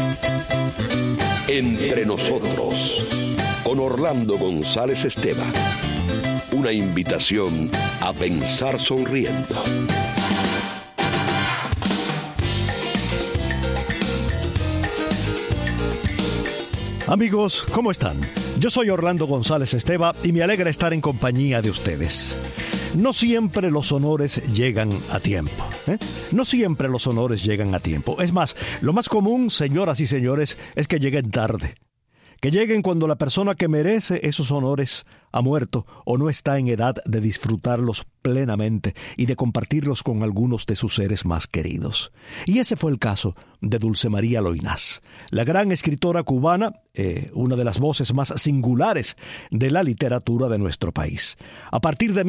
Entre nosotros, con Orlando González Esteban. Una invitación a pensar sonriendo. Amigos, ¿cómo están? Yo soy Orlando González Esteban y me alegra estar en compañía de ustedes. No siempre los honores llegan a tiempo, No siempre los honores llegan a tiempo. Es más, lo más común, señoras y señores, es que lleguen tarde. Que lleguen cuando la persona que merece esos honores ha muerto o no está en edad de disfrutarlos plenamente y de compartirlos con algunos de sus seres más queridos. Y ese fue el caso de Dulce María Loynaz, la gran escritora cubana, una de las voces más singulares de la literatura de nuestro país. A partir de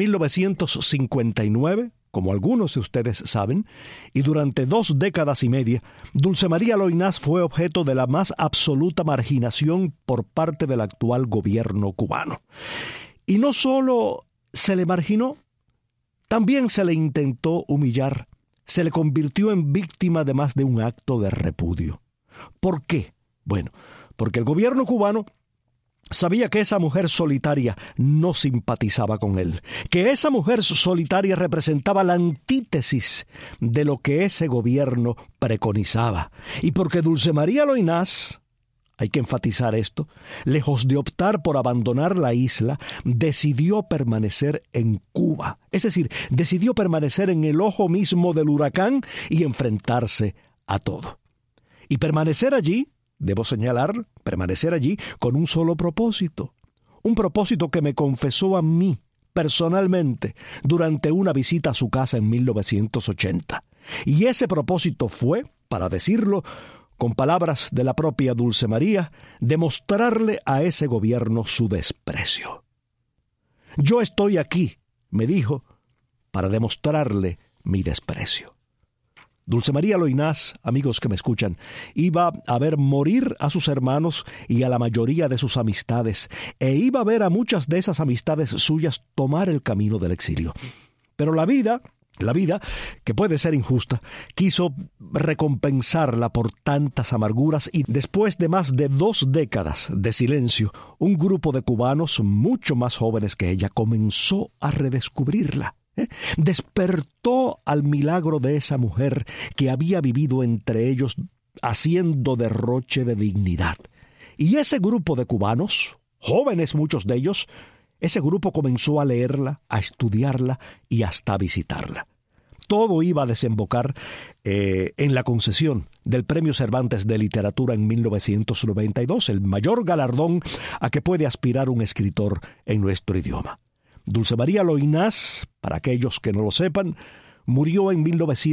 1959, como algunos de ustedes saben, y durante 2 décadas y media, Dulce María Loynaz fue objeto de la más absoluta marginación por parte del actual gobierno cubano. Y no solo se le marginó, también se le intentó humillar, se le convirtió en víctima de más de un acto de repudio. ¿Por qué? Bueno, porque el gobierno cubano sabía que esa mujer solitaria no simpatizaba con él, que esa mujer solitaria representaba la antítesis de lo que ese gobierno preconizaba. Y porque Dulce María Loynaz, hay que enfatizar esto, lejos de optar por abandonar la isla, decidió permanecer en Cuba. Es decir, decidió permanecer en el ojo mismo del huracán y enfrentarse a todo. Y permanecer allí, debo señalar, permanecer allí con un solo propósito. Un propósito que me confesó a mí, personalmente, durante una visita a su casa en 1980. Y ese propósito fue, para decirlo con palabras de la propia Dulce María, demostrarle a ese gobierno su desprecio. Yo estoy aquí, me dijo, para demostrarle mi desprecio. Dulce María Loynaz, amigos que me escuchan, iba a ver morir a sus hermanos y a la mayoría de sus amistades, e iba a ver a muchas de esas amistades suyas tomar el camino del exilio. Pero la vida, que puede ser injusta, quiso recompensarla por tantas amarguras y después de más de 2 décadas de silencio, un grupo de cubanos mucho más jóvenes que ella comenzó a redescubrirla. Despertó al milagro de esa mujer que había vivido entre ellos haciendo derroche de dignidad. Y ese grupo de cubanos, jóvenes muchos de ellos, ese grupo comenzó a leerla, a estudiarla y hasta a visitarla. Todo iba a desembocar en la concesión del Premio Cervantes de Literatura en 1992, el mayor galardón a que puede aspirar un escritor en nuestro idioma. Dulce María Loynaz, para aquellos que no lo sepan, murió en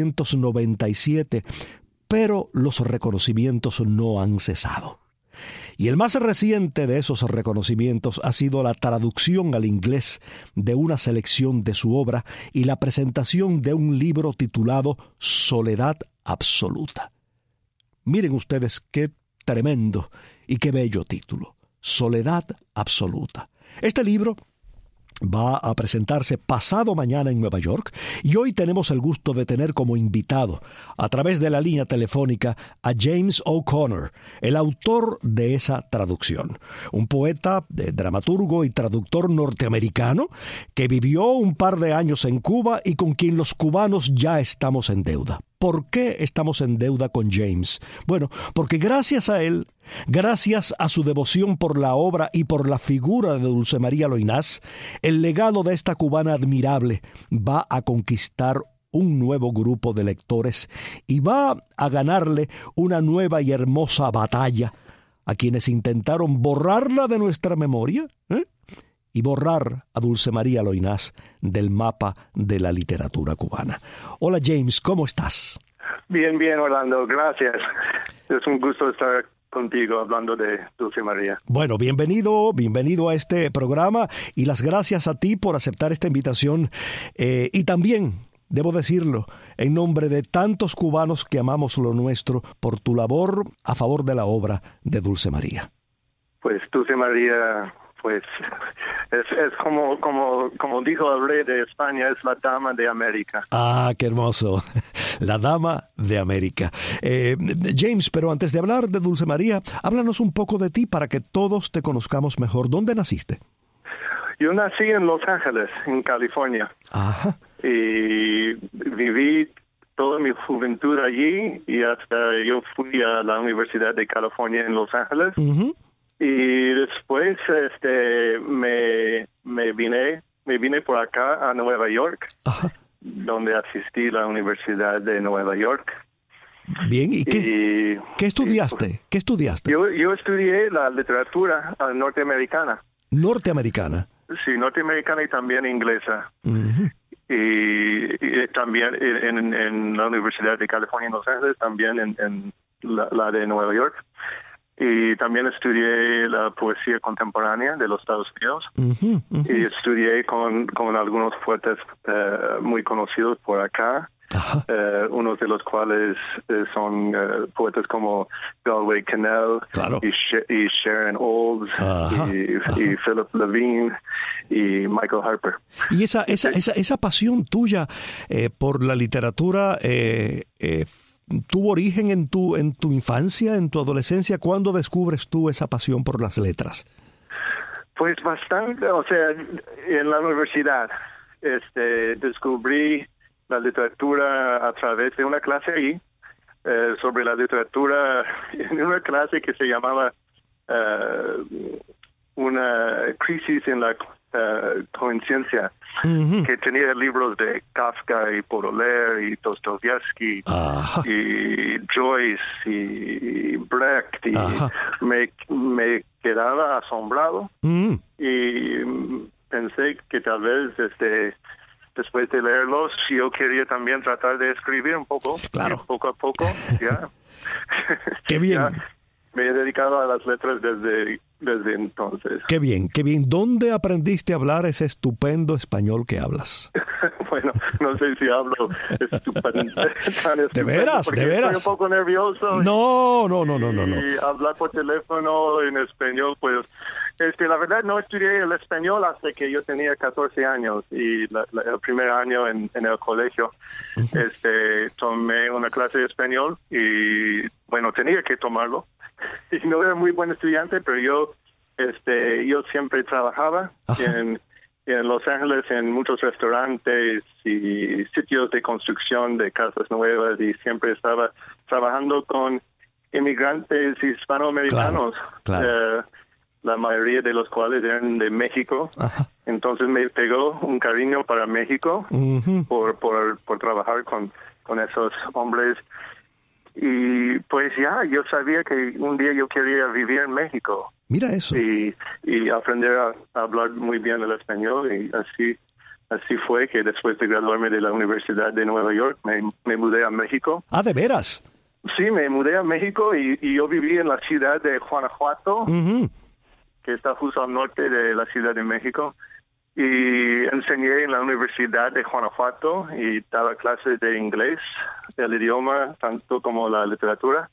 1997, pero los reconocimientos no han cesado. Y el más reciente de esos reconocimientos ha sido la traducción al inglés de una selección de su obra y la presentación de un libro titulado Soledad Absoluta. Miren ustedes qué tremendo y qué bello título, Soledad Absoluta. Este libro va a presentarse pasado mañana en Nueva York y hoy tenemos el gusto de tener como invitado a través de la línea telefónica a James O'Connor, el autor de esa traducción, un poeta, dramaturgo y traductor norteamericano que vivió un par de años en Cuba y con quien los cubanos ya estamos en deuda. ¿Por qué estamos en deuda con James? Bueno, porque gracias a él, gracias a su devoción por la obra y por la figura de Dulce María Loynaz, el legado de esta cubana admirable va a conquistar un nuevo grupo de lectores y va a ganarle una nueva y hermosa batalla a quienes intentaron borrarla de nuestra memoria, y borrar a Dulce María Loynaz del mapa de la literatura cubana. Hola James, ¿cómo estás? Bien, Orlando, gracias. Es un gusto estar contigo hablando de Dulce María. Bueno, bienvenido a este programa y las gracias a ti por aceptar esta invitación y también, debo decirlo, en nombre de tantos cubanos que amamos lo nuestro, por tu labor a favor de la obra de Dulce María. Pues Dulce María pues es como dijo el rey de España, es la dama de América. Ah, qué hermoso. La dama de América. James, pero antes de hablar de Dulce María, háblanos un poco de ti para que todos te conozcamos mejor. ¿Dónde naciste? Yo nací en Los Ángeles, en California. Ajá. Y viví toda mi juventud allí y hasta yo fui a la Universidad de California en Los Ángeles. Uh-huh. Y después me vine por acá a Nueva York, Ajá. donde asistí a la Universidad de Nueva York. Bien, ¿y qué estudiaste? ¿Qué estudiaste? Yo estudié la literatura norteamericana. Norteamericana. Sí, norteamericana y también inglesa. Uh-huh. Y también en la Universidad de California en Los Ángeles, también en la de Nueva York. Y también estudié la poesía contemporánea de los Estados Unidos. Uh-huh, uh-huh. Y estudié con algunos poetas muy conocidos por acá. Unos de los cuales son poetas como Galway Kinnell, claro, y Sharon Olds, y Philip Levine y Michael Harper. Y esa pasión tuya por la literatura tuvo origen en tu infancia, en tu adolescencia. ¿Cuándo descubres tú esa pasión por las letras? Pues bastante, o sea, en la universidad descubrí la literatura a través de una clase ahí, sobre la literatura, en una clase que se llamaba una crisis en la conciencia, uh-huh, que tenía libros de Kafka y Baudelaire y Dostoyevsky, y Joyce y Brecht, y me quedaba asombrado, uh-huh, y pensé que tal vez después de leerlos, yo quería también tratar de escribir un poco, claro, poco a poco, ya. Qué bien. Ya me he dedicado a las letras desde entonces. Qué bien, qué bien. ¿Dónde aprendiste a hablar ese estupendo español que hablas? Bueno, no sé si hablo estupendo. ¿De veras? ¿De veras? Estoy un poco nervioso. No. Y hablar por teléfono en español, pues, la verdad no estudié el español hasta que yo tenía 14 años y el primer año en el colegio, tomé una clase de español y, bueno, tenía que tomarlo. Y no era muy buen estudiante, pero yo siempre trabajaba en Los Ángeles en muchos restaurantes y sitios de construcción de casas nuevas y siempre estaba trabajando con inmigrantes hispanoamericanos, claro. La mayoría de los cuales eran de México. Ajá. Entonces me pegó un cariño para México, uh-huh, por trabajar con esos hombres. Y pues yo sabía que un día yo quería vivir en México. Mira eso. Y aprender a hablar muy bien el español. Y así fue que después de graduarme de la Universidad de Nueva York, me mudé a México. Ah, ¿de veras? Sí, me mudé a México y yo viví en la ciudad de Guanajuato, uh-huh, que está justo al norte de la Ciudad de México. Y enseñé en la Universidad de Guanajuato y daba clases de inglés, el idioma, tanto como la literatura.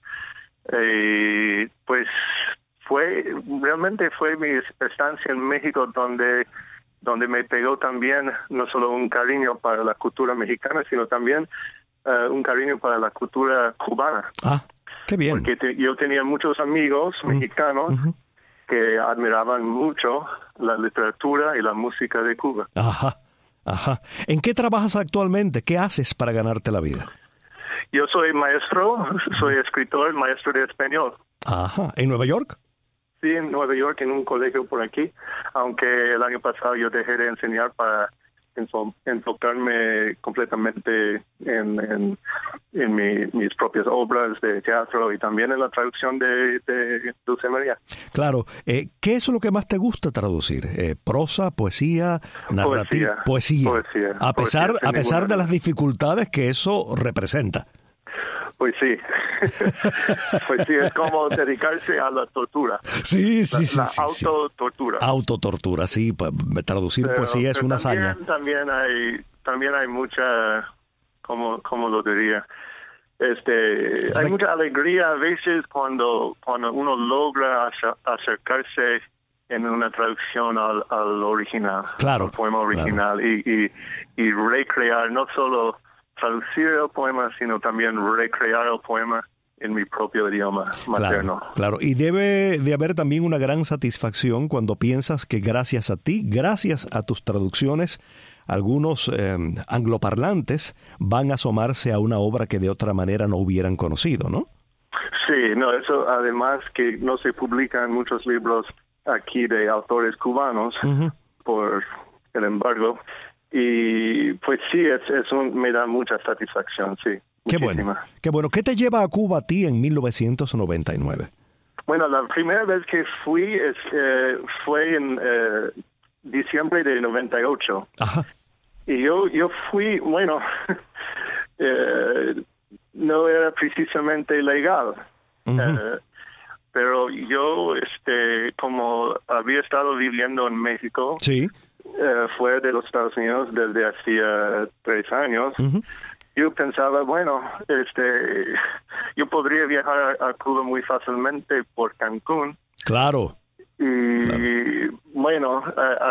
Y pues realmente fue mi estancia en México donde me pegó también no solo un cariño para la cultura mexicana, sino también un cariño para la cultura cubana. Ah, qué bien. Porque yo tenía muchos amigos mexicanos, uh-huh, que admiraban mucho la literatura y la música de Cuba. Ajá. ¿En qué trabajas actualmente? ¿Qué haces para ganarte la vida? Yo soy maestro, soy escritor, maestro de español. Ajá. ¿En Nueva York? Sí, en Nueva York, en un colegio por aquí, aunque el año pasado yo dejé de enseñar para enfocarme completamente en mis propias obras de teatro y también en la traducción de Dulce María. Claro. ¿Qué es lo que más te gusta traducir? ¿Prosa, poesía, narrativa? Poesía. A pesar de las dificultades que eso representa. Pues sí. Pues sí, es como dedicarse a la tortura. Sí. La autotortura. Autotortura, sí. Traducir poesía es una hazaña. También hay mucha, ¿cómo lo diría? Hay mucha alegría a veces cuando uno logra acercarse en una traducción al original, claro, al poema original, claro. y recrear, no solo traducir el poema, sino también recrear el poema en mi propio idioma materno. Claro, claro, y debe de haber también una gran satisfacción cuando piensas que gracias a ti, gracias a tus traducciones, algunos angloparlantes van a asomarse a una obra que de otra manera no hubieran conocido, ¿no? Sí, no, eso además que no se publican muchos libros aquí de autores cubanos por el embargo, y pues sí, me da mucha satisfacción, sí. Qué bueno, qué bueno. ¿Qué te lleva a Cuba a ti en 1999? Bueno, la primera vez que fui fue en diciembre de 98. Ajá. Y yo fui, bueno, no era precisamente legal, pero yo, como había estado viviendo en México, sí, fuera de los Estados Unidos desde hacía 3 años, yo pensaba, bueno, yo podría viajar a Cuba muy fácilmente por Cancún. Claro. Y bueno,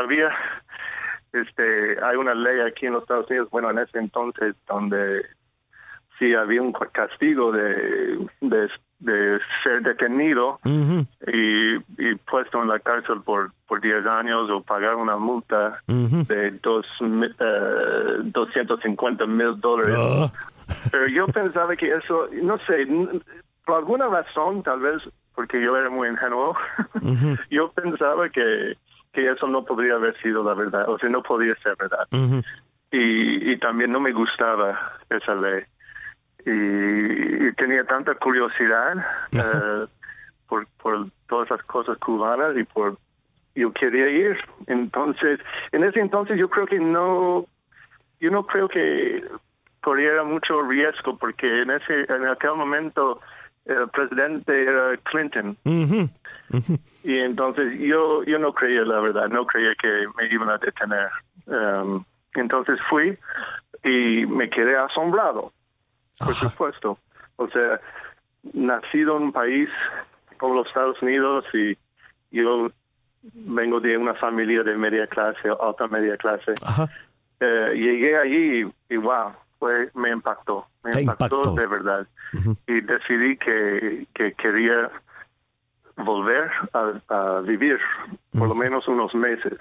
hay una ley aquí en los Estados Unidos, bueno, en ese entonces, donde sí había un castigo de ser detenido y puesto en la cárcel por 10 años o pagar una multa de $250,000. Pero yo pensaba que eso, no sé, por alguna razón, tal vez porque yo era muy ingenuo, yo pensaba que eso no podría haber sido la verdad, o sea, no podía ser verdad. Y también no me gustaba esa ley. Y tenía tanta curiosidad por todas las cosas cubanas y yo quería ir. Entonces, en ese entonces yo no creo que corriera mucho riesgo, porque en aquel momento el presidente era Clinton. Y entonces yo no creía, la verdad, no creía que me iban a detener. Entonces fui y me quedé asombrado, por supuesto. O sea, nacido en un país como los Estados Unidos, y yo vengo de una familia de media clase, alta media clase. Llegué allí y wow, me impactó de verdad. Y decidí que quería volver a vivir por lo menos unos meses.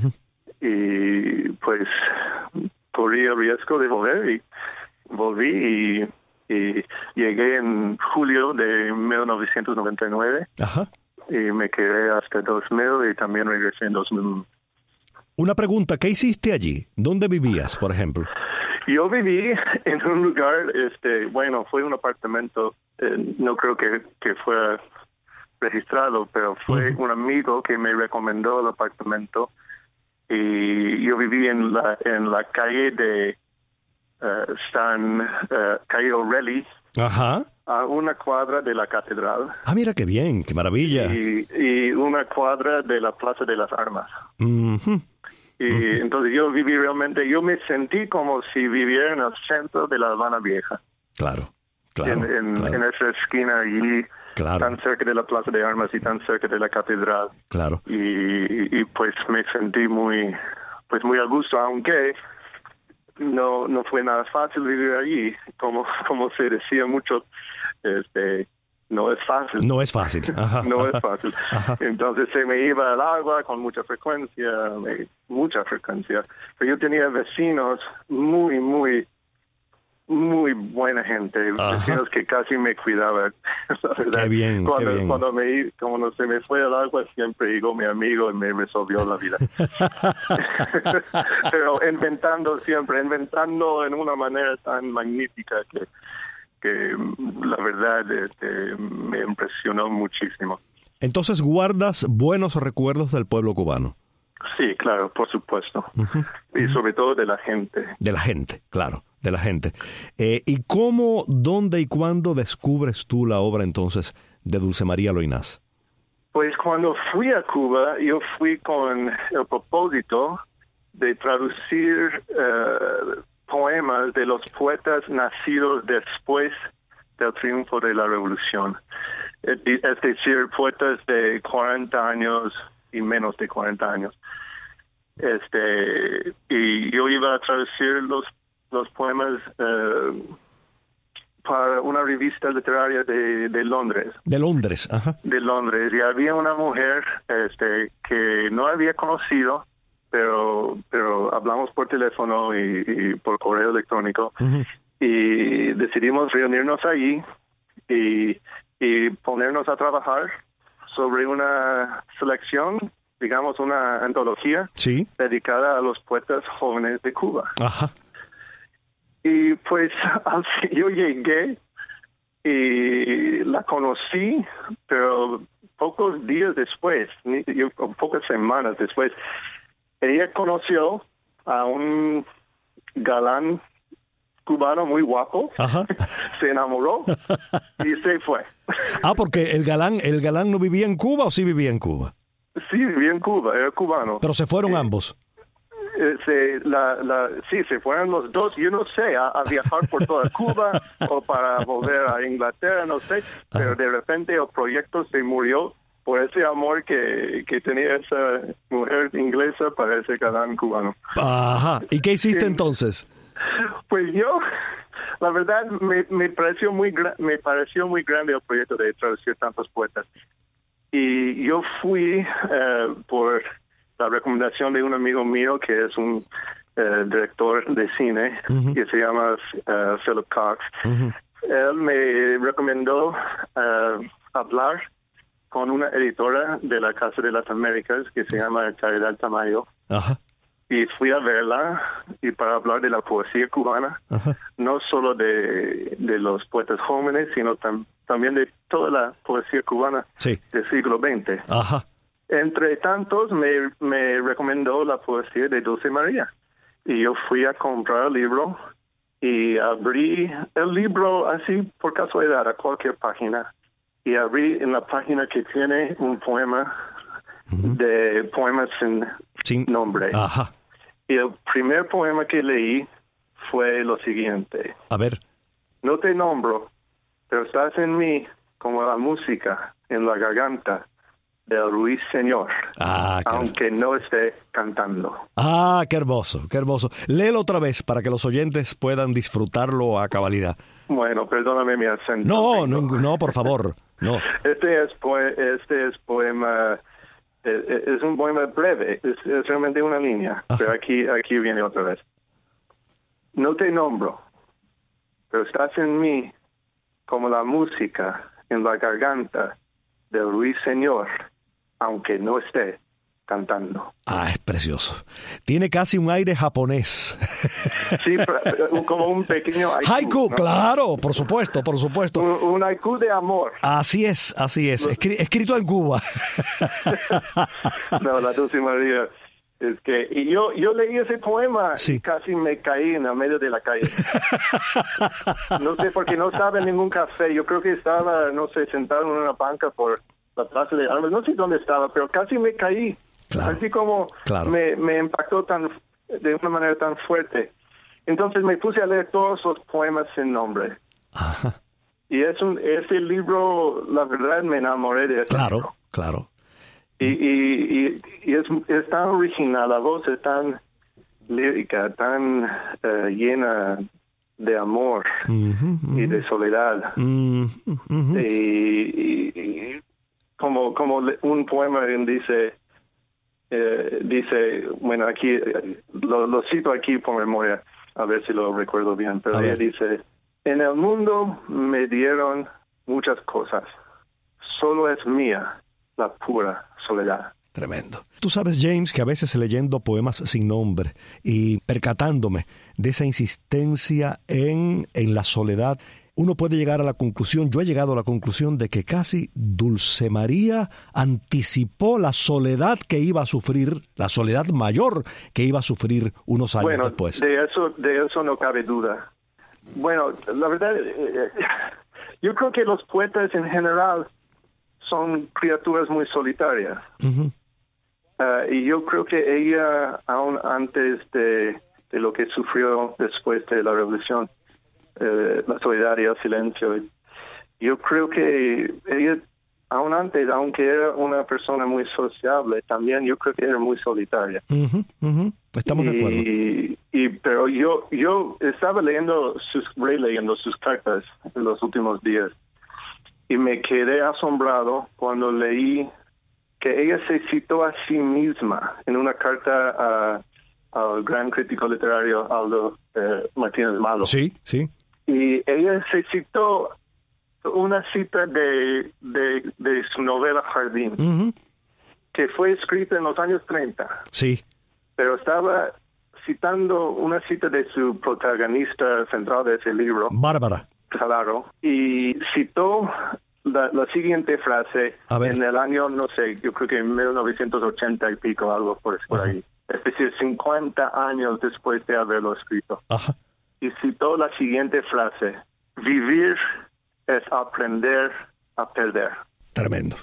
Y pues corrí el riesgo de volver y volví y llegué en julio de 1999 y me quedé hasta 2000 y también regresé en 2001. Una pregunta, ¿qué hiciste allí? ¿Dónde vivías, por ejemplo? Yo viví en un lugar, bueno, fue un apartamento, no creo que fuera registrado, pero fue un amigo que me recomendó el apartamento, y yo viví en la calle de calle O'Reilly, a una cuadra de la catedral. Ah, mira qué bien, qué maravilla. Y una cuadra de la Plaza de las Armas. Y entonces yo viví realmente, yo me sentí como si viviera en el centro de La Habana Vieja. Claro. En esa esquina allí, tan cerca de la Plaza de Armas y tan cerca de la catedral. Claro. Y pues me sentí muy a gusto, aunque no fue nada fácil vivir allí, como se decía mucho, no es fácil. No es fácil. No es fácil. Entonces se me iba el agua con mucha frecuencia. Pero yo tenía vecinos muy, muy, muy buena gente, vecinos que casi me cuidaban. Qué bien, cuando se me fue el agua, siempre llegó mi amigo y me resolvió la vida. Pero inventando en una manera tan magnífica que la verdad me impresionó muchísimo. Entonces, ¿guardas buenos recuerdos del pueblo cubano? Sí, claro, por supuesto. Y sobre todo de la gente. De la gente, claro, de la gente. ¿Y cómo, dónde y cuándo descubres tú la obra entonces de Dulce María Loynaz? Pues cuando fui a Cuba, yo fui con el propósito de traducir poemas de los poetas nacidos después del triunfo de la revolución. Es decir, poetas de 40 años y menos de 40 años. Y yo iba a traducir los poemas para una revista literaria de Londres. De Londres, ajá. De Londres. Y había una mujer que no había conocido, pero hablamos por teléfono y por correo electrónico. Uh-huh. Y decidimos reunirnos allí y ponernos a trabajar sobre una selección, digamos una antología, sí, dedicada a los poetas jóvenes de Cuba. Ajá. Y pues yo llegué y la conocí, pero pocos días después, pocas semanas después, ella conoció a un galán cubano muy guapo. Ajá. Se enamoró y se fue. Porque el galán no vivía en Cuba, ¿o sí vivía en Cuba? Sí, vivía en Cuba, era cubano. Pero se fueron ambos. Sí, se fueron los dos, yo no sé, a viajar por toda Cuba o para volver a Inglaterra, no sé, pero de repente el proyecto se murió por ese amor que tenía esa mujer inglesa para ese galán cubano. Ajá. ¿Y qué hiciste entonces? Pues yo, la verdad, me pareció muy grande el proyecto de traducir tantos poetas. Y yo fui por la recomendación de un amigo mío que es un director de cine, uh-huh, que se llama Philip Cox. Uh-huh. Él me recomendó hablar con una editora de la Casa de las Américas que se llama Caridad Tamayo. Uh-huh. Y fui a verla y para hablar de la poesía cubana, uh-huh, no solo de los poetas jóvenes, sino también de toda la poesía cubana, sí, del siglo XX. Ajá. Entre tantos, me recomendó la poesía de Dulce María. Y yo fui a comprar el libro y abrí el libro así por casualidad a cualquier página. Y abrí en la página que tiene un poema, uh-huh, de poemas sin nombre. Ajá. Y el primer poema que leí fue lo siguiente. A ver. No te nombro, pero estás en mí como la música en la garganta del ruiseñor, aunque no esté cantando. Qué hermoso, qué hermoso. Léelo otra vez para que los oyentes puedan disfrutarlo a cabalidad. Bueno, perdóname mi acento. No, por favor, no. Este es poema, es un poema breve, es realmente una línea, pero aquí viene otra vez. No te nombro, pero estás en mí como la música en la garganta del ruiseñor, aunque no esté cantando. Es precioso. Tiene casi un aire japonés. Sí, como un pequeño haiku, ¿no? Claro, por supuesto. Un haiku de amor. Así es. Escrito en Cuba. No, la Dulce María. Es que y yo leí ese poema, sí, y casi me caí en el medio de la calle. No sé, porque no estaba en ningún café. Yo creo que estaba, no sé, sentado en una banca por la Plaza de Armas. No sé dónde estaba, pero casi me caí. Claro, así como me impactó de una manera tan fuerte. Entonces me puse a leer todos los poemas sin nombre. Ajá. Y ese libro, la verdad, me enamoré de ese libro. Claro. Y es tan original, la voz es tan lírica, tan llena de amor, uh-huh, y de soledad. Uh-huh. Y como un poema dice, bueno, aquí lo cito aquí por memoria, a ver si lo recuerdo bien, pero ella dice: en el mundo me dieron muchas cosas, solo es mía la pura soledad. Tremendo. Tú sabes, James, que a veces leyendo poemas sin nombre y percatándome de esa insistencia en la soledad, uno puede llegar a la conclusión, yo he llegado a la conclusión de que casi Dulce María anticipó la soledad que iba a sufrir, la soledad mayor que iba a sufrir unos años después. De eso no cabe duda. Bueno, la verdad, yo creo que los poetas en general son criaturas muy solitarias. Uh-huh. Y yo creo que ella, aún antes de lo que sufrió después de la revolución, la soledad y el silencio, yo creo que ella, aún antes, aunque era una persona muy sociable, también yo creo que era muy solitaria. Estamos de acuerdo. Pero yo estaba releyendo sus cartas en los últimos días y me quedé asombrado cuando leí que ella se citó a sí misma en una carta al gran crítico literario Aldo Martínez Malo. Sí, sí. Y ella se citó una cita de su novela Jardín, que fue escrita en los años 30. Sí. Pero estaba citando una cita de su protagonista central de ese libro, Bárbara. Claro, y citó la siguiente frase en el año, no sé, yo creo que en 1980 y pico, algo por ahí. Es decir, 50 años después de haberlo escrito. Ajá. Y citó la siguiente frase: vivir es aprender a perder. Tremendo.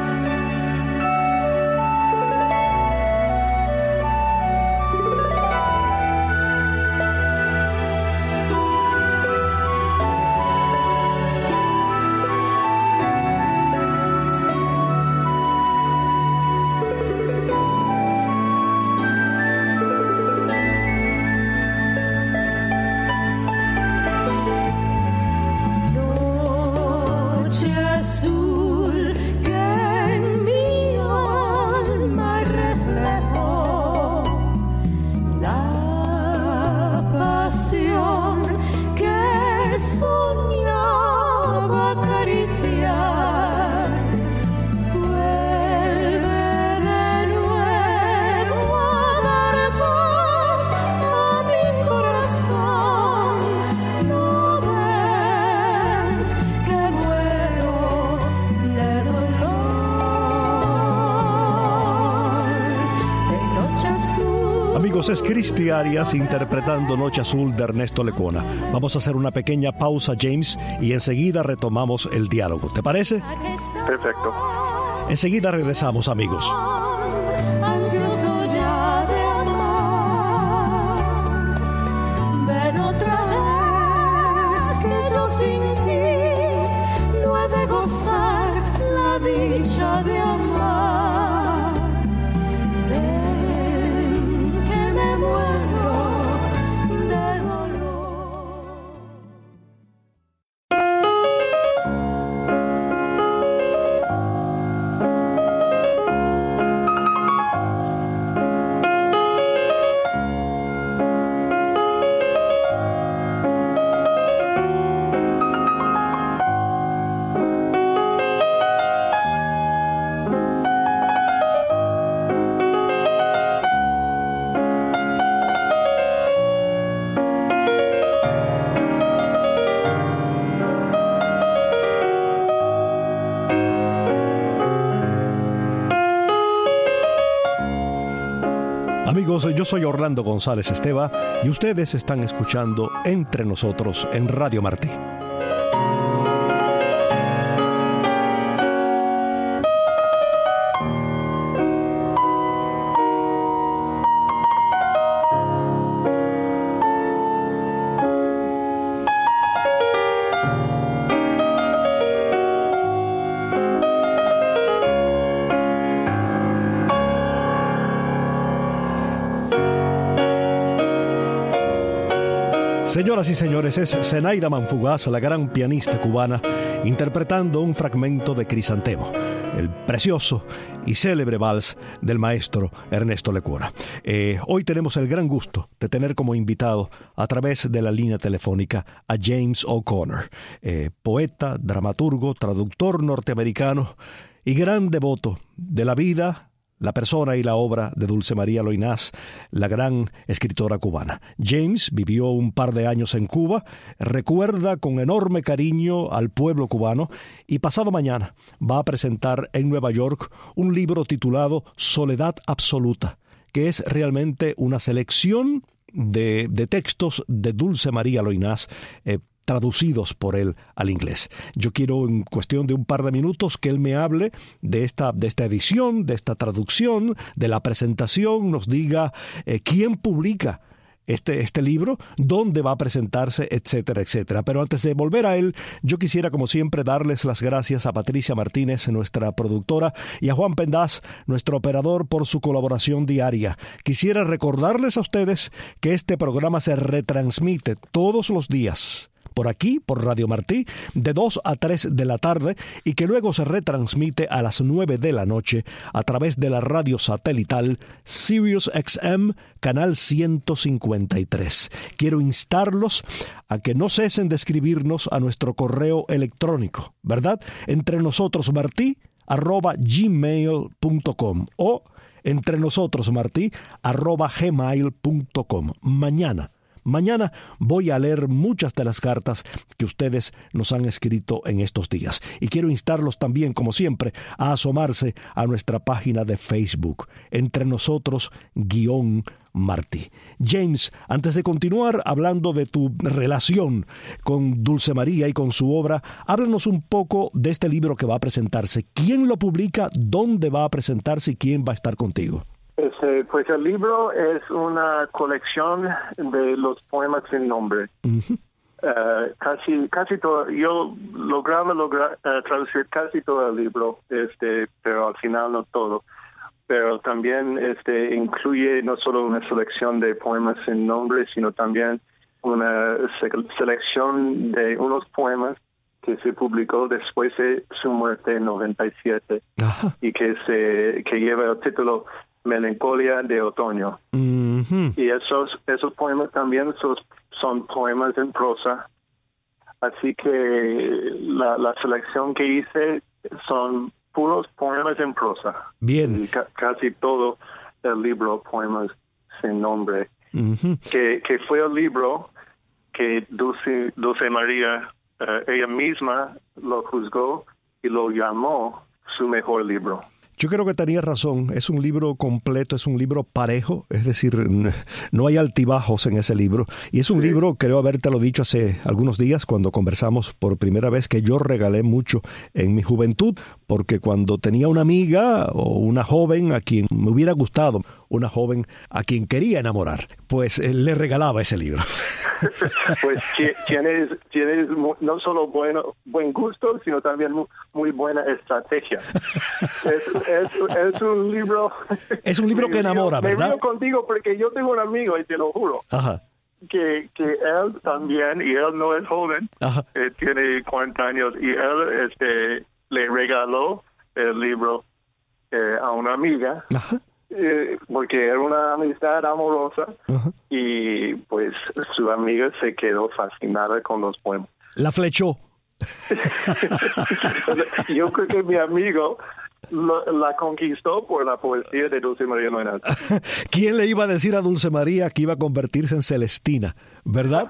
Es Cristi Arias interpretando Noche Azul de Ernesto Lecuona. Vamos a hacer una pequeña pausa, James, y enseguida retomamos el diálogo. ¿Te parece? Perfecto. Enseguida regresamos, amigos. Ven otra vez, que yo sin ti no he de gozar la dicha de amar. Amigos, yo soy Orlando González Esteva y ustedes están escuchando Entre Nosotros en Radio Martí. Señoras y señores, es Zenaida Manfugaz, la gran pianista cubana, interpretando un fragmento de Crisantemo, el precioso y célebre vals del maestro Ernesto Lecuona. Hoy tenemos el gran gusto de tener como invitado a través de la línea telefónica a James O'Connor, poeta, dramaturgo, traductor norteamericano y gran devoto de la vida, la persona y la obra de Dulce María Loynaz, la gran escritora cubana. James vivió un par de años en Cuba, recuerda con enorme cariño al pueblo cubano y pasado mañana va a presentar en Nueva York un libro titulado Soledad Absoluta, que es realmente una selección de textos de Dulce María Loynaz, traducidos por él al inglés. Yo quiero, en cuestión de un par de minutos, que él me hable de esta edición, de esta traducción, de la presentación, nos diga quién publica este libro, dónde va a presentarse, etcétera, etcétera. Pero antes de volver a él, yo quisiera, como siempre, darles las gracias a Patricia Martínez, nuestra productora, y a Juan Pendaz, nuestro operador, por su colaboración diaria. Quisiera recordarles a ustedes que este programa se retransmite todos los días por aquí, por Radio Martí, de 2 a 3 de la tarde, y que luego se retransmite a las 9 de la noche a través de la radio satelital Sirius XM, canal 153. Quiero instarlos a que no cesen de escribirnos a nuestro correo electrónico, ¿verdad? entrenosotros@gmail.com o entrenosotros@gmail.com. Mañana voy a leer muchas de las cartas que ustedes nos han escrito en estos días. Y quiero instarlos también, como siempre, a asomarse a nuestra página de Facebook, Entre Nosotros-Martí. James, antes de continuar hablando de tu relación con Dulce María y con su obra, háblanos un poco de este libro que va a presentarse. ¿Quién lo publica? ¿Dónde va a presentarse? ¿Y quién va a estar contigo? Pues el libro es una colección de los poemas sin nombre. Uh-huh. Casi todo. Yo lograba traducir casi todo el libro, pero al final no todo. Pero también incluye no solo una selección de poemas sin nombre, sino también una selección de unos poemas que se publicó después de su muerte en 97. Uh-huh. Y que lleva el título Melancolía de Otoño. Uh-huh. Y esos poemas también son poemas en prosa. Así que la selección que hice son puros poemas en prosa. Bien. Y casi todo el libro poemas sin nombre. Uh-huh. Que fue el libro que Dulce María, ella misma lo juzgó y lo llamó su mejor libro. Yo creo que tenía razón, es un libro completo, es un libro parejo, es decir, no hay altibajos en ese libro. Y es un libro, creo habértelo dicho hace algunos días cuando conversamos por primera vez, que yo regalé mucho en mi juventud, porque cuando tenía una amiga o una joven a quien me hubiera gustado, una joven a quien quería enamorar, pues le regalaba ese libro. Pues tienes no solo buen gusto, sino también muy buena estrategia. Es un libro... Es un libro que enamora, ¿verdad? Me río contigo porque yo tengo un amigo, y te lo juro, ajá, que él también, y él no es joven, tiene 40 años, y él le regaló el libro a una amiga, ajá, porque era una amistad amorosa, ajá, y pues su amiga se quedó fascinada con los poemas. La flechó. Yo creo que mi amigo la conquistó por la poesía de Dulce María Noynal. ¿Quién le iba a decir a Dulce María que iba a convertirse en Celestina? ¿Verdad?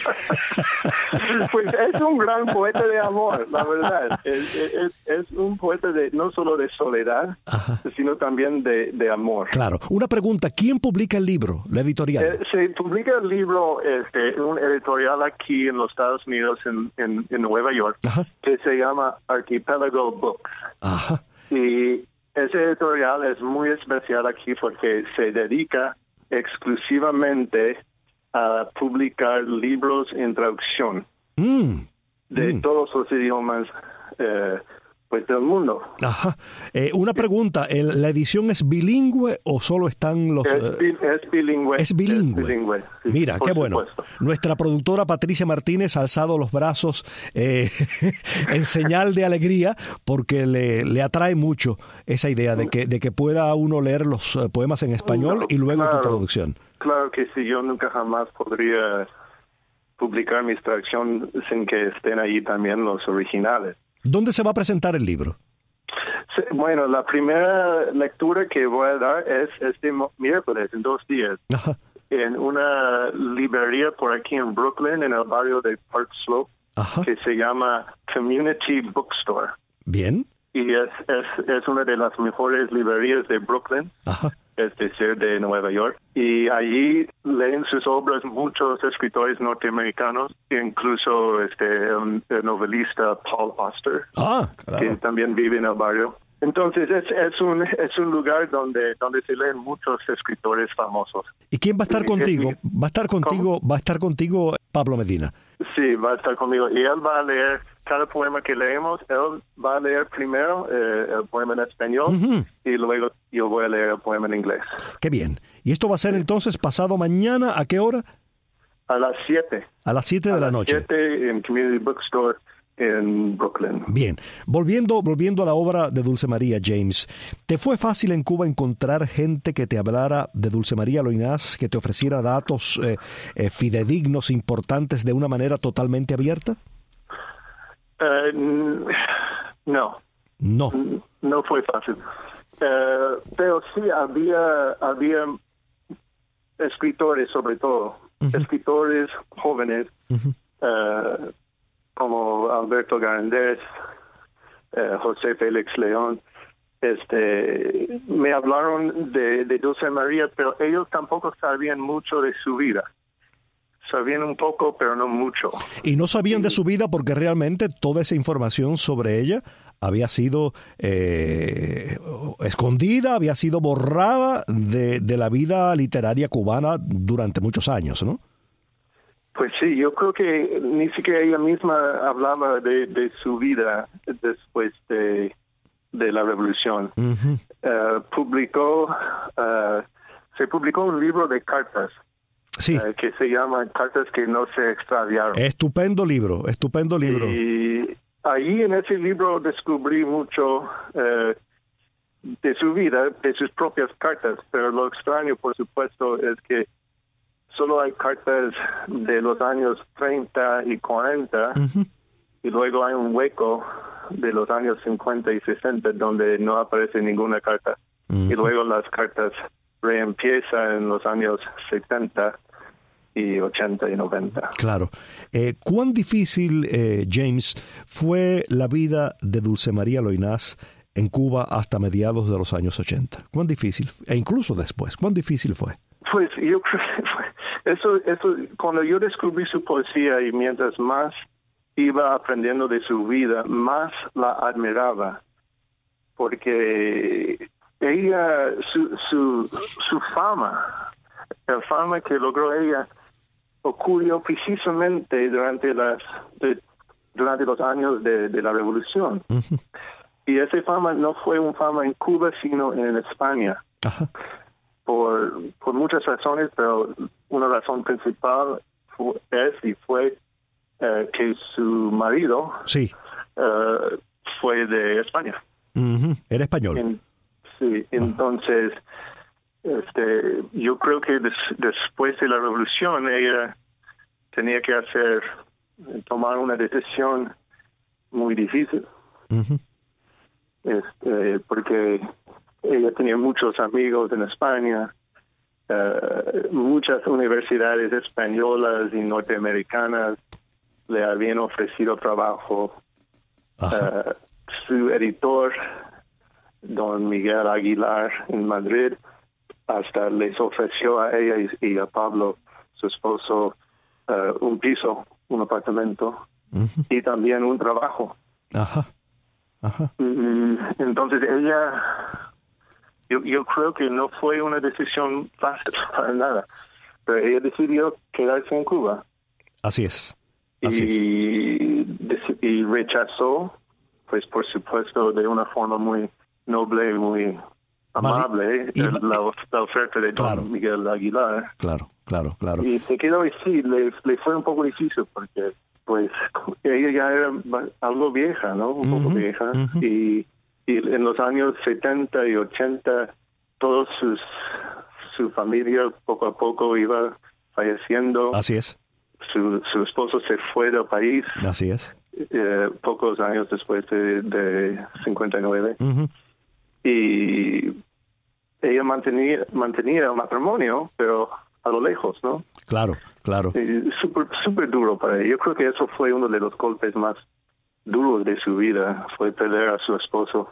Pues es un gran poeta de amor, la verdad. Es un poeta no solo de soledad, ajá, sino también de amor. Claro. Una pregunta, ¿quién publica el libro, la editorial? Se publica el libro, un editorial aquí en los Estados Unidos, en Nueva York, ajá, que se llama Archipelago Books. Ajá. Y ese editorial es muy especial aquí porque se dedica exclusivamente a publicar libros en traducción de todos los idiomas pues del mundo. Ajá. Una pregunta, ¿la edición es bilingüe o solo están los...? Es bilingüe. Es bilingüe. Es bilingüe, sí, mira, qué bueno. Supuesto. Nuestra productora Patricia Martínez ha alzado los brazos en señal de alegría porque le atrae mucho esa idea de que pueda uno leer los poemas en español y luego tu traducción. Claro que sí, yo nunca jamás podría publicar mis traducciones sin que estén ahí también los originales. ¿Dónde se va a presentar el libro? Sí, bueno, la primera lectura que voy a dar es este miércoles, en 2 días, ajá, en una librería por aquí en Brooklyn, en el barrio de Park Slope, ajá, que se llama Community Bookstore. Bien. Y es una de las mejores librerías de Brooklyn, ajá, es decir, de Nueva York. Y allí leen sus obras muchos escritores norteamericanos, incluso el novelista Paul Auster, que también vive en el barrio. Entonces es un lugar donde se leen muchos escritores famosos. ¿Y quién va a estar contigo? Va a estar contigo Pablo Medina. Sí, va a estar conmigo. Y él va a leer cada poema que leemos. Él va a leer primero el poema en español y luego yo voy a leer el poema en inglés. Qué bien. ¿Y esto va a ser entonces pasado mañana? ¿A qué hora? A las 7. A las 7 de la noche. A las 7 en Community Bookstore en Brooklyn. Bien. Volviendo a la obra de Dulce María, James, ¿te fue fácil en Cuba encontrar gente que te hablara de Dulce María Loynaz, que te ofreciera datos fidedignos, importantes, de una manera totalmente abierta? No. No. No fue fácil. Pero sí había escritores, sobre todo, escritores jóvenes, como Alberto Garandés, José Félix León, me hablaron de Dulce María, pero ellos tampoco sabían mucho de su vida. Sabían un poco, pero no mucho. Y no sabían de su vida porque realmente toda esa información sobre ella había sido escondida, había sido borrada de la vida literaria cubana durante muchos años, ¿no? Pues sí, yo creo que ni siquiera ella misma hablaba de su vida después de la revolución. Se publicó un libro de cartas. Sí. Que se llama Cartas que no se extraviaron. Estupendo libro. Y ahí en ese libro descubrí mucho de su vida, de sus propias cartas, pero lo extraño, por supuesto, es que solo hay cartas de los años 30 y 40, y luego hay un hueco de los años 50 y 60 donde no aparece ninguna carta. Y luego las cartas reempiezan en los años 70 y 80 y 90. Claro. ¿Cuán difícil, James, fue la vida de Dulce María Loynaz en Cuba hasta mediados de los años 80? ¿Cuán difícil? E incluso después, ¿cuán difícil fue? Pues yo creo que eso cuando yo descubrí su poesía y mientras más iba aprendiendo de su vida, más la admiraba, porque ella, su fama, la fama que logró ella, ocurrió precisamente durante los años de la revolución. Y esa fama no fue una fama en Cuba, sino en España. Por muchas razones, pero una razón principal fue que su marido fue de España. Era español. Sí, entonces yo creo que después de la revolución ella tenía que tomar una decisión muy difícil, porque ella tenía muchos amigos en España, muchas universidades españolas y norteamericanas le habían ofrecido trabajo. Su editor, don Miguel Aguilar, en Madrid, hasta les ofreció a ella y a Pablo, su esposo, un piso, un apartamento, y también un trabajo. Entonces ella, yo creo que no fue una decisión fácil para nada, pero ella decidió quedarse en Cuba. Así es. Y rechazó, pues por supuesto, de una forma muy noble, muy amable, la oferta de don Miguel Aguilar. Claro. Y se quedó así, le fue un poco difícil porque pues ella ya era algo vieja, ¿no? Un poco vieja. Y en los años 70 y 80, toda su familia poco a poco iba falleciendo. Así es. Su esposo se fue del país. Así es. Pocos años después de 59. Y ella mantenía el matrimonio, pero a lo lejos, ¿no? Claro. Súper duro para ella. Yo creo que eso fue uno de los golpes más duros de su vida, fue perder a su esposo,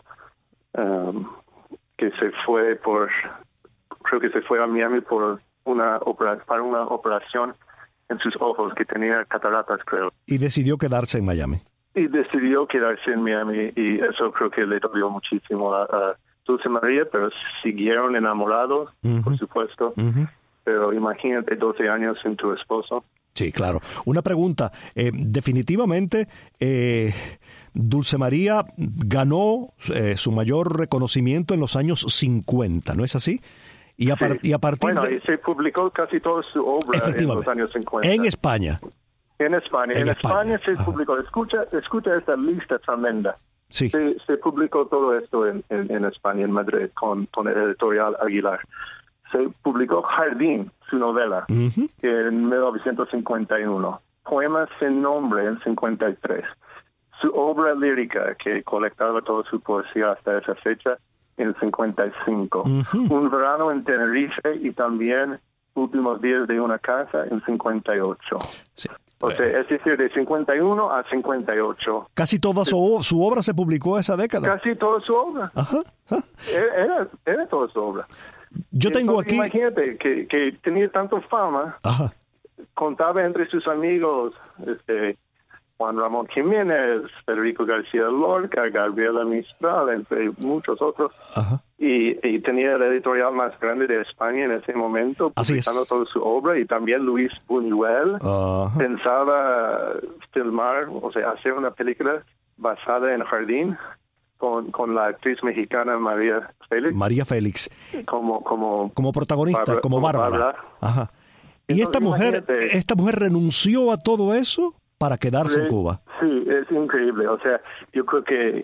que se fue creo que se fue a Miami para una operación en sus ojos, que tenía cataratas, creo. Y decidió quedarse en Miami. y decidió quedarse en Miami, y eso creo que le dolió muchísimo a Dulce María, pero siguieron enamorados, por supuesto. Pero imagínate 12 años sin tu esposo. Sí, claro. Una pregunta. Definitivamente, Dulce María ganó su mayor reconocimiento en los años 50, ¿no es así? Y a partir y se publicó casi toda su obra en los años 50. En España. En España se publicó. Escucha esta lista tremenda. Sí. Se publicó todo esto en España, en Madrid, con el editorial Aguilar. Se publicó Jardín, su novela, en 1951. Poemas sin nombre en 53. Su obra lírica, que colectaba toda su poesía hasta esa fecha, en 55. Un verano en Tenerife y también Últimos días de una casa en 58. Sí. O sea, es decir, de 51 a 58. Casi toda su obra se publicó esa década. Casi toda su obra. Era toda su obra. Yo tengo aquí... Imagínate que tenía tanto fama. Contaba entre sus amigos Juan Ramón Jiménez, Federico García Lorca, Gabriela Mistral, entre muchos otros. Y tenía el editorial más grande de España en ese momento, publicando toda su obra. Y también Luis Buñuel pensaba filmar, o sea, hacer una película basada en Jardín con la actriz mexicana María Félix. Como protagonista, como Bárbara. Y entonces, esta mujer renunció a todo eso para quedarse en Cuba. Sí, es increíble. O sea, yo creo que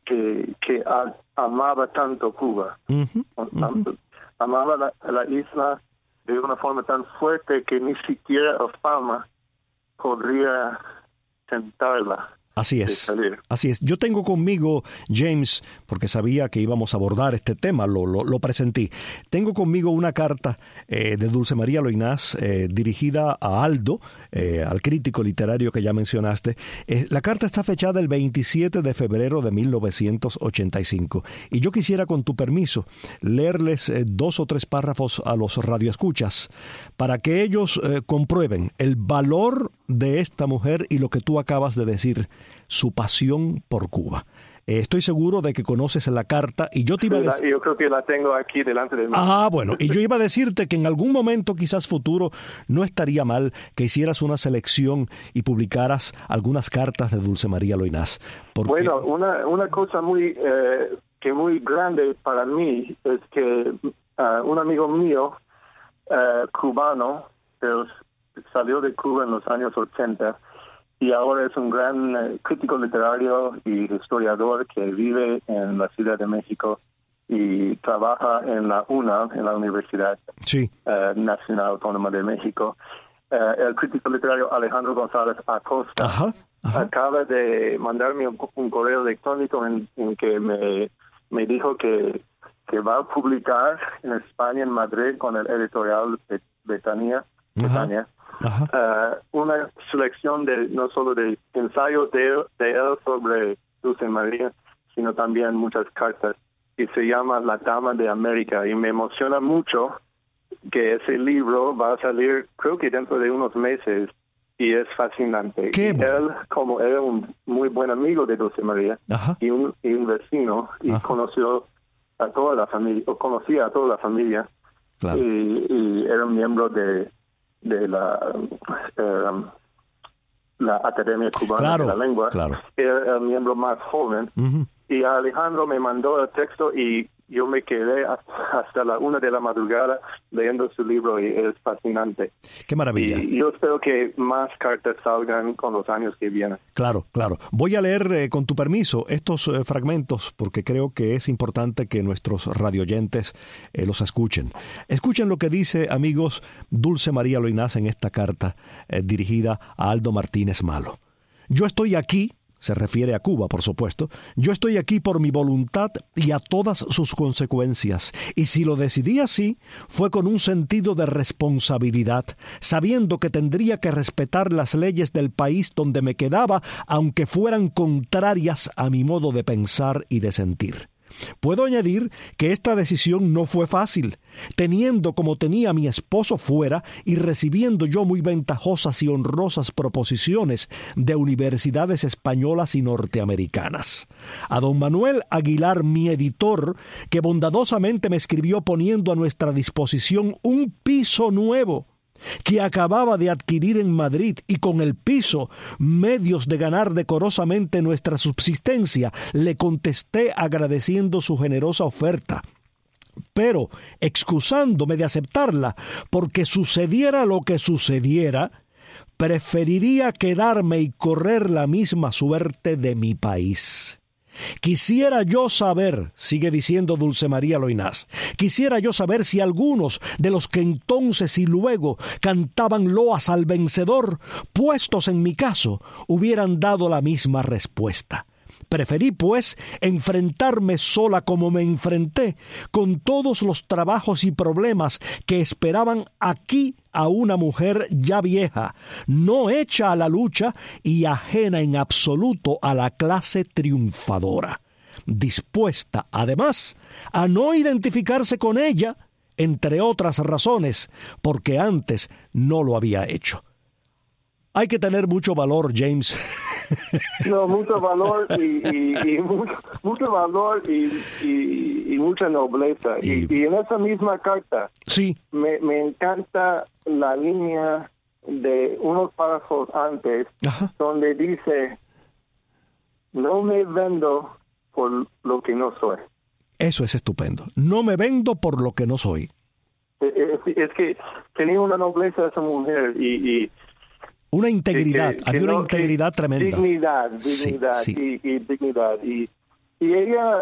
amaba tanto Cuba. Amaba la isla de una forma tan fuerte que ni siquiera la fama podría tentarla. Así es. Yo tengo conmigo, James, porque sabía que íbamos a abordar este tema, lo presentí. Tengo conmigo una carta de Dulce María Loynaz dirigida a Aldo, al crítico literario que ya mencionaste. La carta está fechada el 27 de febrero de 1985. Y yo quisiera, con tu permiso, leerles 2 o 3 párrafos a los radioescuchas para que ellos comprueben el valor de esta mujer y lo que tú acabas de decir, su pasión por Cuba. Estoy seguro de que conoces la carta y yo te iba a decir... Yo creo que la tengo aquí delante de mí. Bueno, y yo iba a decirte que en algún momento, quizás futuro, no estaría mal que hicieras una selección y publicaras algunas cartas de Dulce María Loynaz. Porque... Bueno, una cosa muy grande para mí es que un amigo mío, cubano, pero salió de Cuba en los años 80, y ahora es un gran crítico literario y historiador que vive en la Ciudad de México y trabaja en la UNAM, en la Universidad Nacional Autónoma de México. El crítico literario Alejandro González Acosta acaba de mandarme un correo electrónico en que me dijo que va a publicar en España, en Madrid, con el editorial Betania, una selección de no solo de ensayos de él sobre Dulce María, sino también muchas cartas, y se llama La Dama de América, y me emociona mucho que ese libro va a salir, creo que dentro de unos meses, y es fascinante. Él, como era un muy buen amigo de Dulce María y un vecino, y conoció a toda la familia, o conocía a toda la familia, y era un miembro de la Academia Cubana de la Lengua, era el miembro más joven, y Alejandro me mandó el texto y yo me quedé hasta la 1 de la madrugada leyendo su libro, y es fascinante. ¡Qué maravilla! Y yo espero que más cartas salgan con los años que vienen. Claro. Voy a leer, con tu permiso, estos fragmentos porque creo que es importante que nuestros radioyentes los escuchen. Escuchen lo que dice, amigos, Dulce María Loynaz en esta carta dirigida a Aldo Martínez Malo. Yo estoy aquí. Se refiere a Cuba, por supuesto. Yo estoy aquí por mi voluntad y a todas sus consecuencias. Y si lo decidí así, fue con un sentido de responsabilidad, sabiendo que tendría que respetar las leyes del país donde me quedaba, aunque fueran contrarias a mi modo de pensar y de sentir. Puedo añadir que esta decisión no fue fácil, teniendo como tenía a mi esposo fuera y recibiendo yo muy ventajosas y honrosas proposiciones de universidades españolas y norteamericanas. A don Manuel Aguilar, mi editor, que bondadosamente me escribió poniendo a nuestra disposición un piso nuevo que acababa de adquirir en Madrid y con el piso medios de ganar decorosamente nuestra subsistencia, le contesté agradeciendo su generosa oferta, pero excusándome de aceptarla, porque sucediera lo que sucediera, preferiría quedarme y correr la misma suerte de mi país. Quisiera yo saber, sigue diciendo Dulce María Loynaz, quisiera yo saber si algunos de los que entonces y luego cantaban loas al vencedor, puestos en mi caso, hubieran dado la misma respuesta. Preferí, pues, enfrentarme sola como me enfrenté, con todos los trabajos y problemas que esperaban aquí a una mujer ya vieja, no hecha a la lucha y ajena en absoluto a la clase triunfadora, dispuesta, además, a no identificarse con ella, entre otras razones, porque antes no lo había hecho. Hay que tener mucho valor, James. No, mucho valor y mucho valor y mucha nobleza. Y en esa misma carta, sí, me encanta la línea de unos párrafos antes, ajá, donde dice: no me vendo por lo que no soy. Eso es estupendo. No me vendo por lo que no soy. Es que tenía una nobleza esa mujer y una integridad, había una integridad tremenda. Dignidad, sí. Y dignidad. Y ella,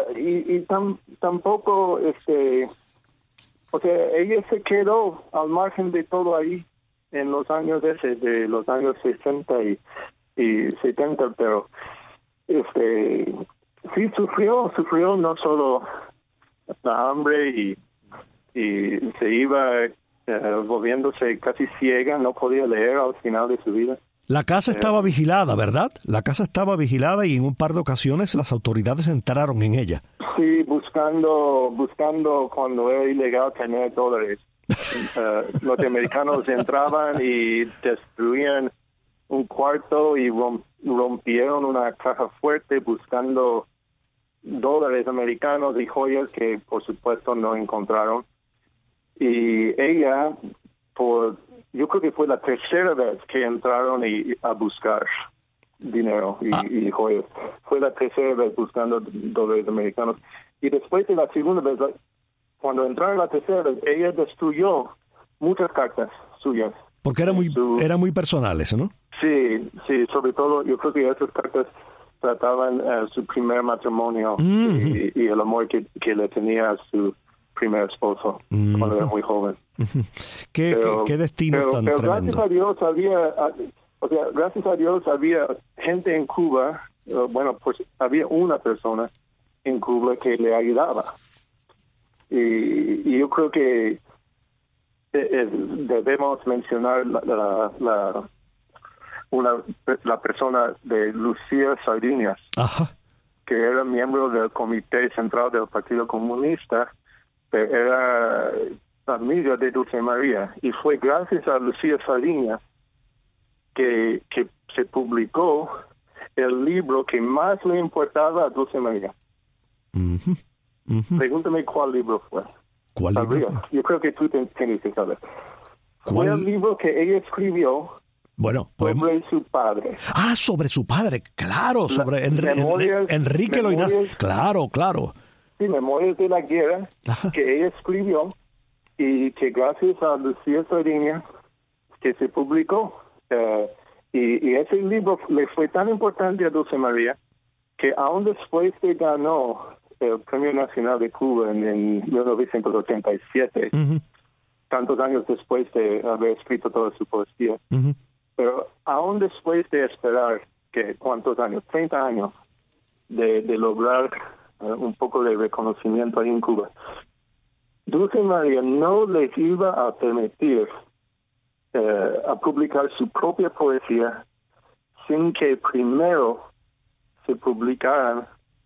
tampoco, o sea, ella se quedó al margen de todo ahí en los años de los años 60 y 70, pero sí sufrió no solo la hambre y se iba volviéndose casi ciega, no podía leer al final de su vida. La casa estaba vigilada, ¿verdad? La casa estaba vigilada y en un par de ocasiones las autoridades entraron en ella. Sí, buscando cuando era ilegal tener dólares. Norteamericanos entraban y destruían un cuarto y rompieron una caja fuerte buscando dólares americanos y joyas que por supuesto no encontraron. Y ella, yo creo que fue la tercera vez que entraron a buscar dinero y joyas. Fue la tercera vez buscando dólares americanos. Y después de la segunda vez, cuando entraron la tercera vez, ella destruyó muchas cartas suyas. Porque eran muy personales, ¿no? Sí, sobre todo yo creo que esas cartas trataban su primer matrimonio y el amor que le tenía a su primer esposo cuando era muy joven. Qué destino tan pero tremendo. Gracias a Dios había gente en Cuba, pues había una persona en Cuba que le ayudaba. Y yo creo que debemos mencionar la persona de Lucía Sardiñas, ajá, que era miembro del Comité Central del Partido Comunista, era amiga de Dulce María, y fue gracias a Lucía Sardiñas que se publicó el libro que más le importaba a Dulce María. Pregúntame cuál libro fue. ¿Cuál libro fue? Yo creo que tú tienes que saber. Fue el libro que ella escribió sobre su padre. Ah, sobre su padre, claro, sobre Enrique Loynaz. Claro. Sí, Memorias de la Guerra, ajá, que ella escribió y que gracias a Lucía Sardiñas que se publicó. Y ese libro le fue tan importante a Dulce María que aún después de ganó el Premio Nacional de Cuba en 1987, tantos años después de haber escrito toda su poesía, pero aún después de esperar, ¿cuántos años? 30 años de lograr un poco de reconocimiento ahí en Cuba, Dulce María no les iba a permitir a publicar su propia poesía sin que primero se publicaran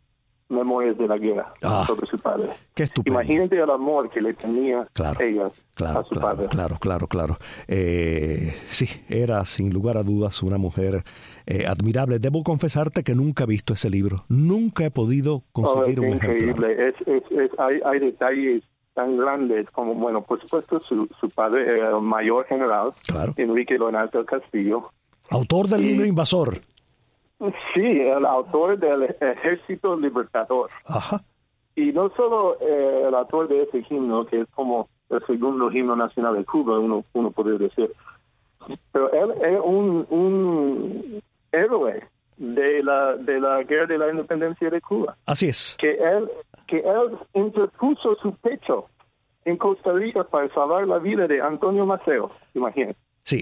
Memorias de la Guerra sobre su padre. Qué estupendo. Imagínate el amor que le tenía ella a su padre. Claro. Sí, era sin lugar a dudas una mujer admirable. Debo confesarte que nunca he visto ese libro. Nunca he podido conseguir un ejemplar. Increíble. Hay detalles tan grandes como, bueno, por supuesto, su padre era el mayor general, Enrique Leonardo Castillo. Autor del himno invasor. Sí, el autor del Ejército Libertador. Ajá. Y no solo el autor de ese himno, que es como el segundo himno nacional de Cuba, uno podría decir, pero él es un héroe de la guerra de la independencia de Cuba. Así es. Que él interpuso su pecho en Costa Rica para salvar la vida de Antonio Maceo, imagínate. Sí,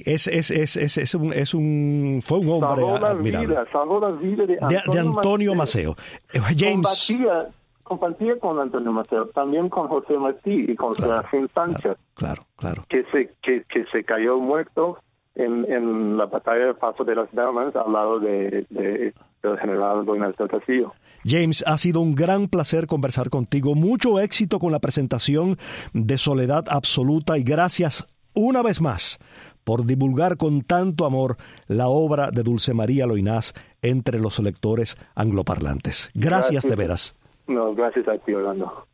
fue un hombre admirable. Salvó la vida de Antonio Maceo. James compartía con Antonio Maceo, también con José Martí y con Serafín Sánchez. Claro. Que se cayó muerto en la batalla del Paso de las Damas al lado del general Leonardo Castillo. James, ha sido un gran placer conversar contigo. Mucho éxito con la presentación de Soledad Absoluta y gracias una vez más por divulgar con tanto amor la obra de Dulce María Loynaz entre los lectores angloparlantes. Gracias de veras. No, gracias a ti, Orlando.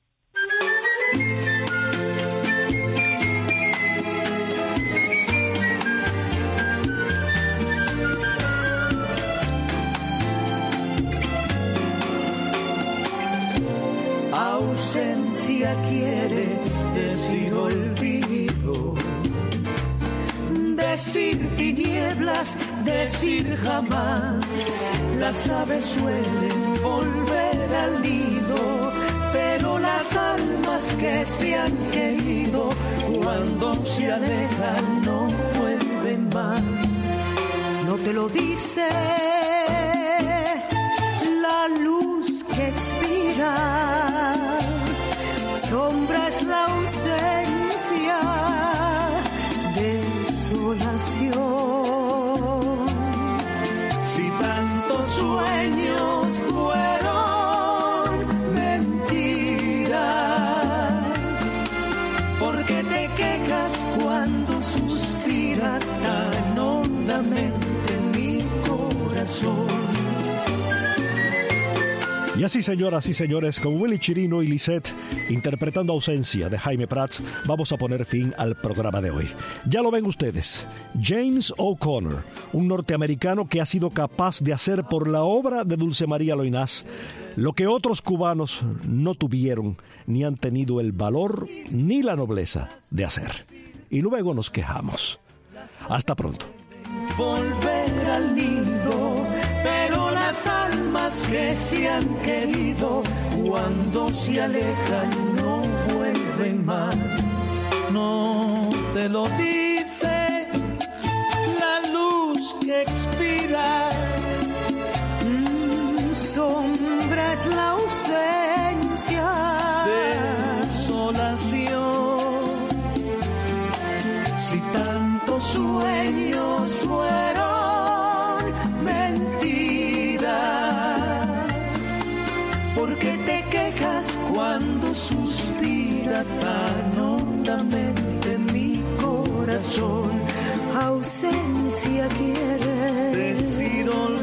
Ausencia quiere decir olvido, decir tinieblas, decir jamás. Las aves suelen volver al nido, pero las almas que se han querido, cuando se alejan no vuelven más. No te lo dice la luz que expira, sombra es la ausencia, desolación. Si tantos sueños fueron mentira, ¿por qué te quejas cuando suspira tan hondamente mi corazón? Y así, señoras y señores, con Willy Chirino y Lisette interpretando Ausencia de Jaime Prats, vamos a poner fin al programa de hoy. Ya lo ven ustedes, James O'Connor, un norteamericano que ha sido capaz de hacer por la obra de Dulce María Loynaz lo que otros cubanos no tuvieron, ni han tenido el valor ni la nobleza de hacer. Y luego nos quejamos. Hasta pronto. Volver al nido, pero las almas que se han querido, cuando se alejan no vuelven más. No te lo dice la luz que expira, sombra es la ausencia, desolación. Si tantos sueños fueron mentira, ¿por qué te quejas cuando suspira tan hondamente mi corazón? Ausencia quiere decir olvido.